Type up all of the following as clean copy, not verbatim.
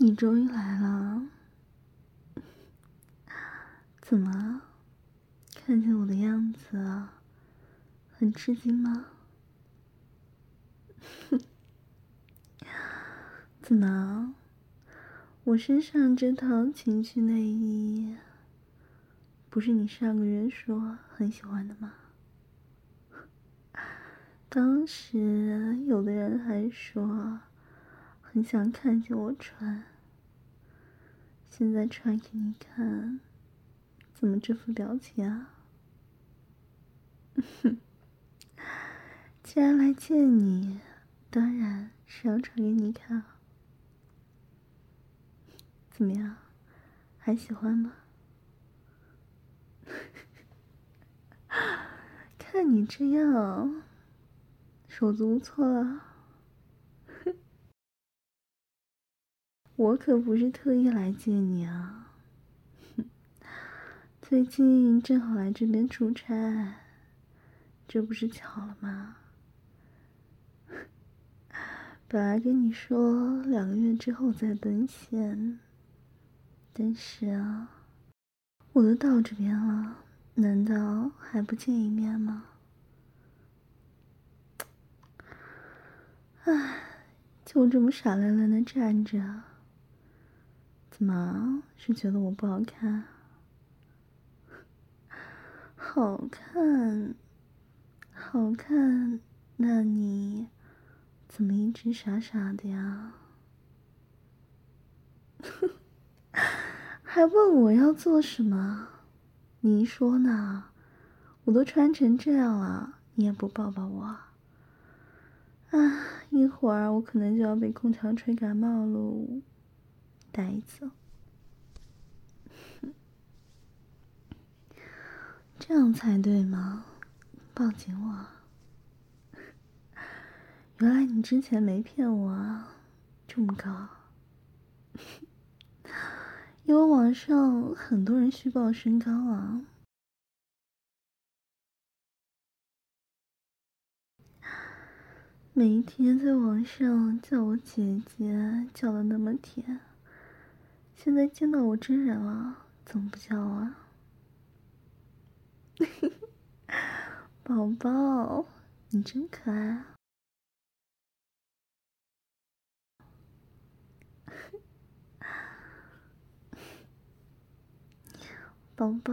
你终于来了，怎么？看见我的样子，很吃惊吗？怎么？我身上这套情趣内衣，不是你上个月说很喜欢的吗？当时有的人还说很想看见我穿，现在穿给你看，怎么这副表情啊？既然来见你，当然是要穿给你看啊。怎么样，还喜欢吗？看你这样，手足无措了。我可不是特意来见你啊，最近正好来这边出差，这不是巧了吗？本来跟你说2个月之后再奔现，但是啊，我都到这边了，难道还不见一面吗？唉，就这么傻愣愣的站着，怎么是觉得我不好看？好看，好看，那你怎么一直傻傻的呀？还问我要做什么？你一说呢，我都穿成这样了，你也不抱抱我？啊，一会儿我可能就要被空调吹感冒喽，呆子。这样才对吗？抱紧我。原来你之前没骗我啊，这么高。因为网上很多人虚报身高啊。每一天在网上叫我姐姐，叫的那么甜，现在见到我真人了，怎么不叫啊？宝宝，你真可爱啊！宝宝，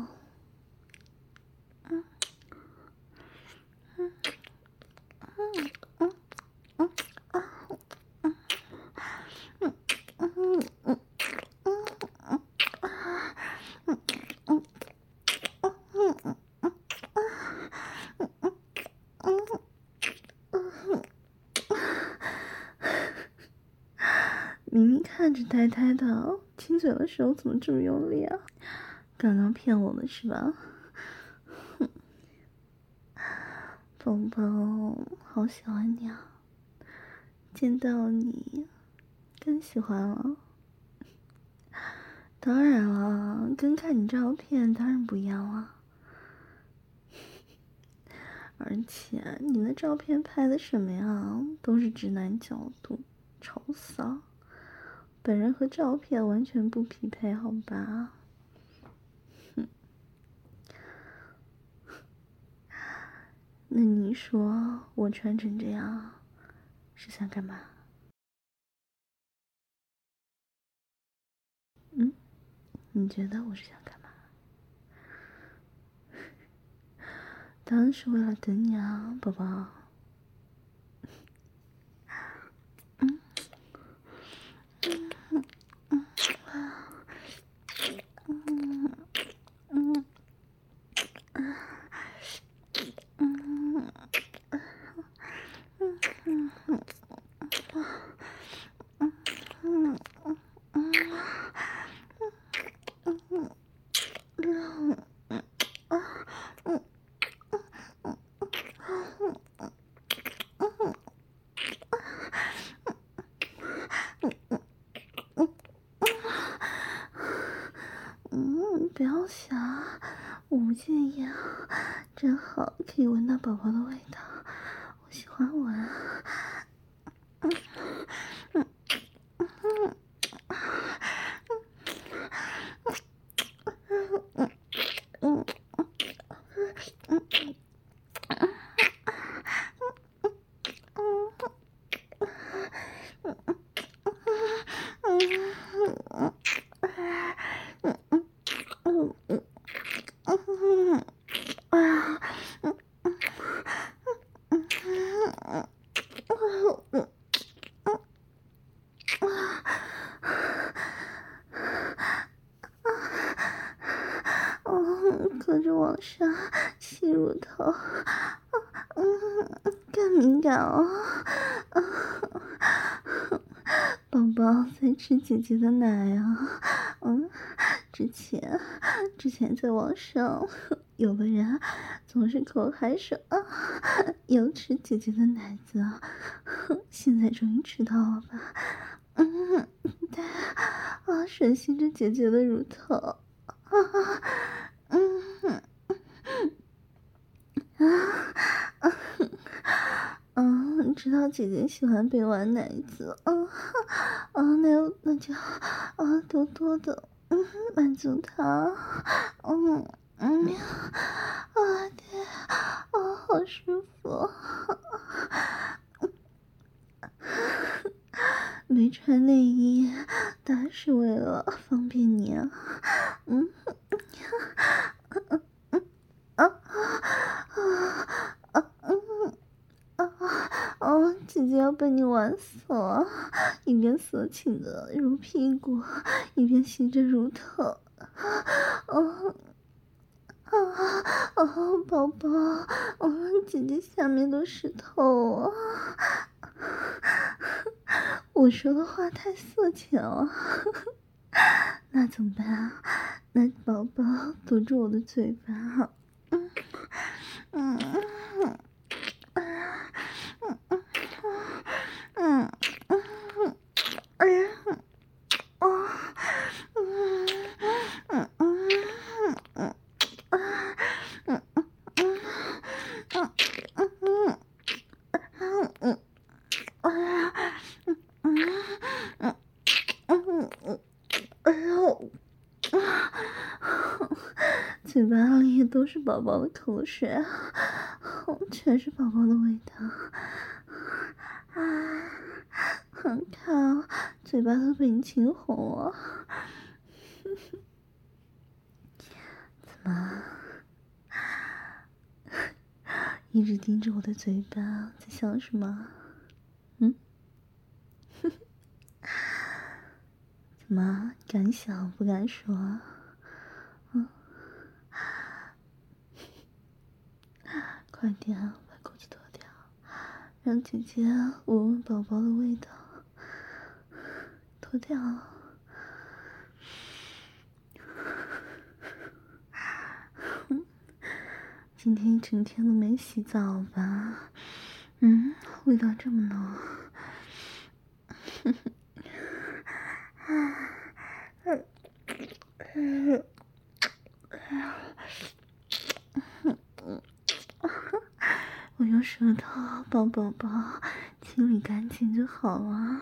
明明看着呆呆的，亲嘴的时候怎么这么用力啊？刚刚骗我们是吧？宝宝，好喜欢你啊！见到你更喜欢了。当然了，跟看你照片当然不一样了。而且你的照片拍的什么呀？都是直男角度，超骚。本人和照片完全不匹配，好吧？那你说我穿成这样是想干嘛？你觉得我是想干嘛？当然是为了等你啊，宝宝。不要想，我不介意啊，正好可以闻到宝宝的味道，我喜欢闻。 可着往上吸乳头，更敏感哦。宝宝在吃姐姐的奶啊，之前在网上有个人总是口嗨说要吃姐姐的奶子，现在终于吃到了吧？对，吮吸着姐姐的乳头，知道姐姐喜欢被玩奶子，那就多多的满足她，对，好舒服，没穿内衣，当然是为了方便你啊，姐姐要被你玩死了，一边色情的揉屁股，一边吸着乳头，宝宝，姐姐下面都湿透啊！我说的话太色情了，那怎么办啊？那宝宝堵住我的嘴巴，嘴巴里都是宝宝的口水，全是宝宝的味道，看，嘴巴都被你亲红了，怎么？一直盯着我的嘴巴，在想什么？怎么敢想不敢说？快点把裤子脱掉，让姐姐闻闻宝宝的味道。脱掉。今天一整天都没洗澡吧？味道这么浓。我用舌头帮宝宝清理干净就好了。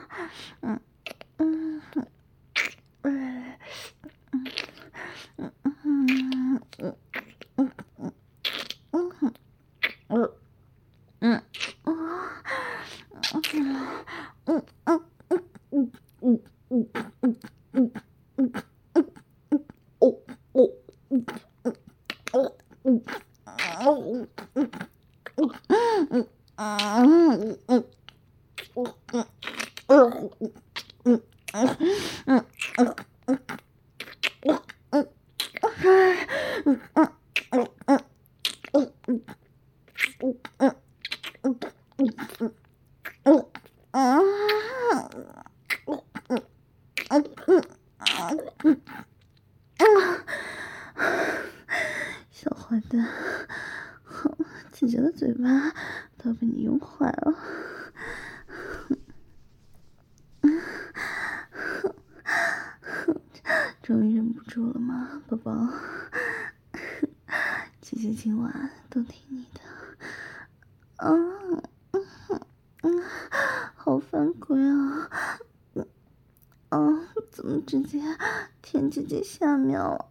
小坏蛋，姐姐的嘴巴都被你用坏了。终于忍不住了吗，宝宝？姐姐今晚都听你的。好犯规啊！怎么直接舔姐姐下面了？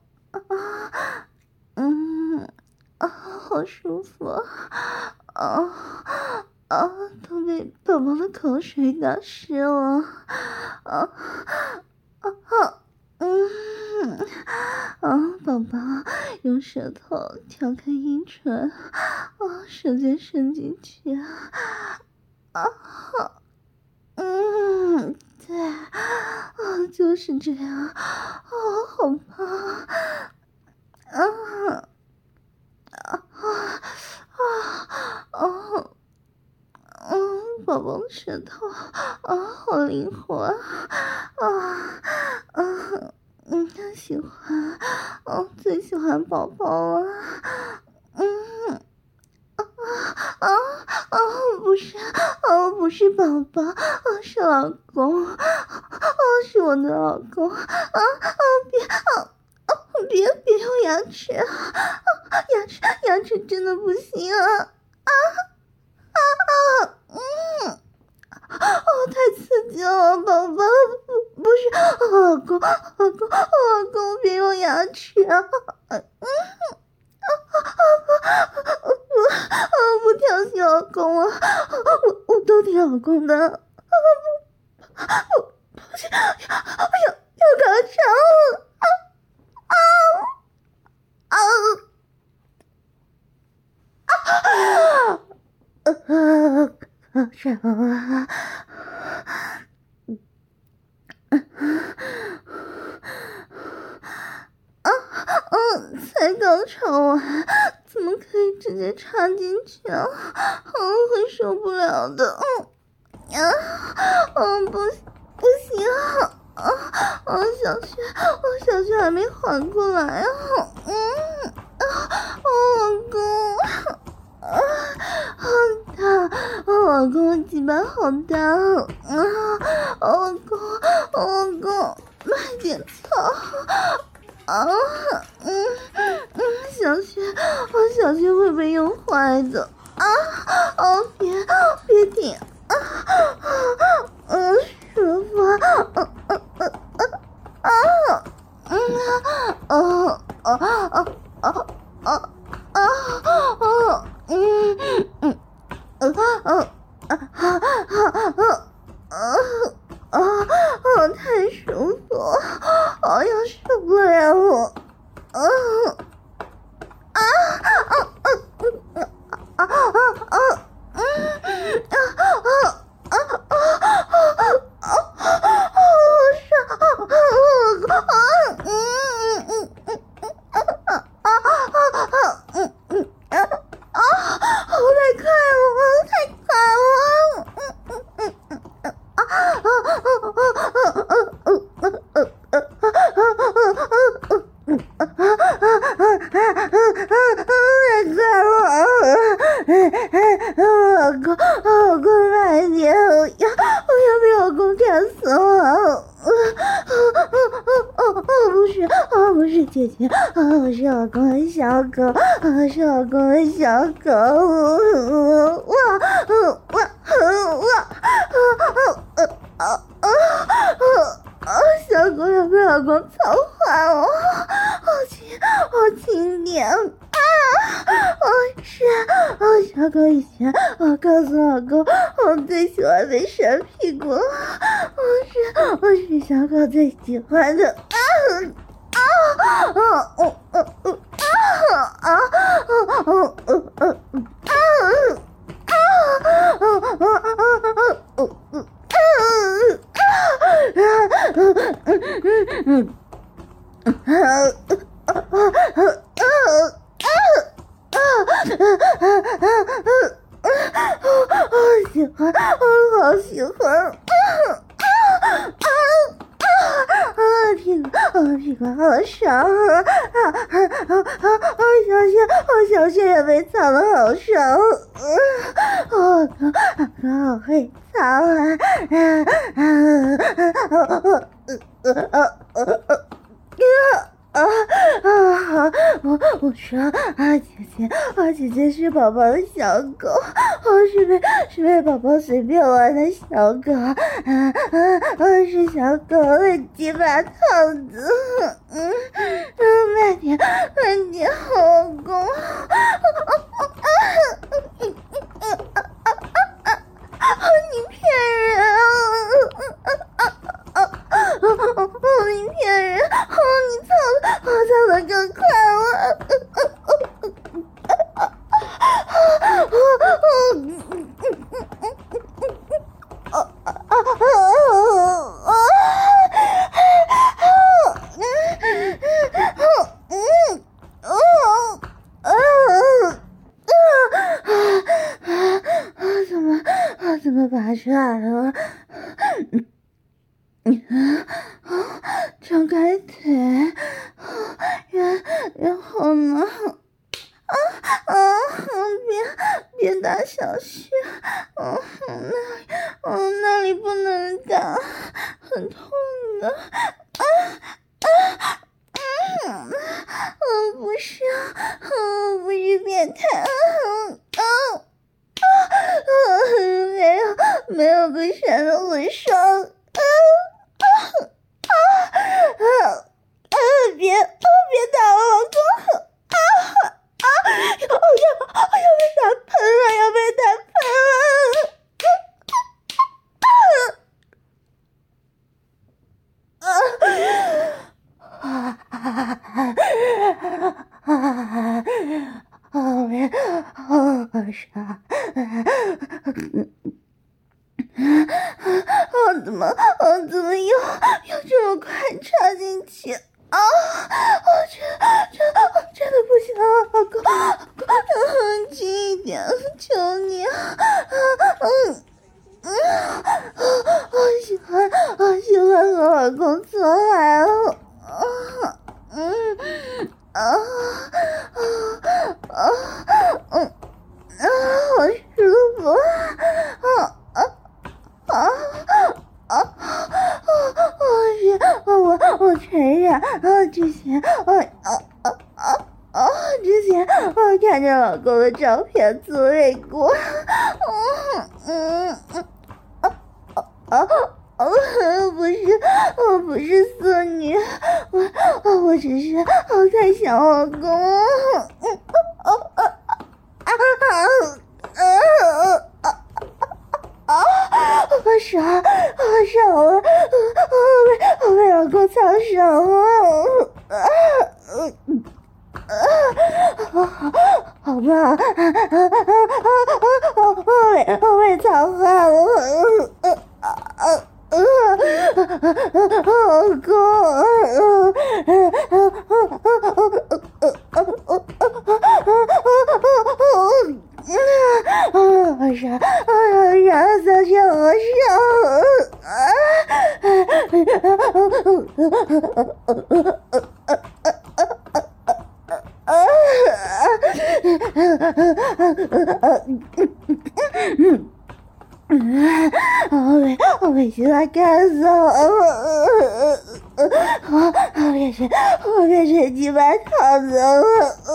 好舒服都被宝宝的口水打湿了。宝宝宝，用舌头挑开阴唇，舌尖伸进去，对，就是这样，好棒，宝宝的舌头，好灵活，喜欢，最喜欢宝宝了，不是宝宝，是老公，是我的老公，别用牙齿，牙齿真的不行啊，太刺激了，宝宝，不是，老公，别用牙齿啊，不挑衅老公啊，我都听老公的，不是，要高潮了，高潮啊！才高潮啊！怎么可以直接插进去啊？会受不了的。不行啊！小雪还没缓过来啊！老公，好大！老公鸡巴好大！老公，慢点操！小雪会被用坏的别停舒服太舒服，要受不了我，老公慢点，我要被老公干死了！不是姐姐，我是老公的小狗，是老公的小狗，小狗要被老公操坏了，好轻点小狗以前我告诉老公，我最喜欢被扇屁股，我是小狗最喜欢的。喜欢，好喜欢，屁股好爽，小雪也被操得好爽，老公好会操我说姐姐是宝宝的小狗，是被宝宝随便玩的小狗，是小狗的鸡巴套子，慢点，老公，你骗人你骗人，你操得更快么拔出来了？张开腿，然后呢？别打小穴，那里不能打，很痛的。不是，不是变态，没有被扇得很爽，别打我老公，要被打喷了，要被打喷怎么又这么快插进去？真的不行，老公，近一点，求你！我喜欢和老公做爱了，好舒服，我承认，之前我看着老公的照片自慰过，我不是色女，我只是太想老公，爽了，我被老公操爽了，好棒，我被操坏了，老公，我被现在干死了，我变成几百套子了，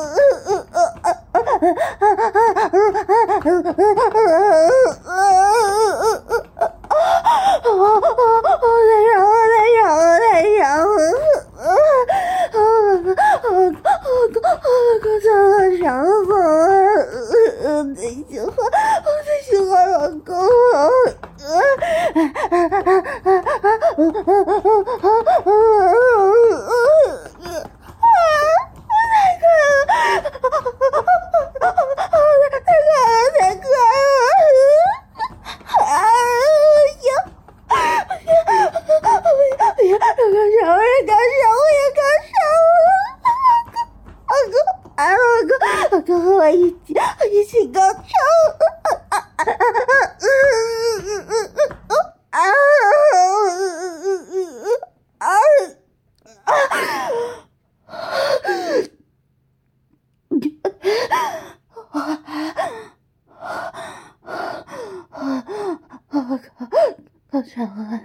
最喜欢老公了。跟我一起高潮。高潮了。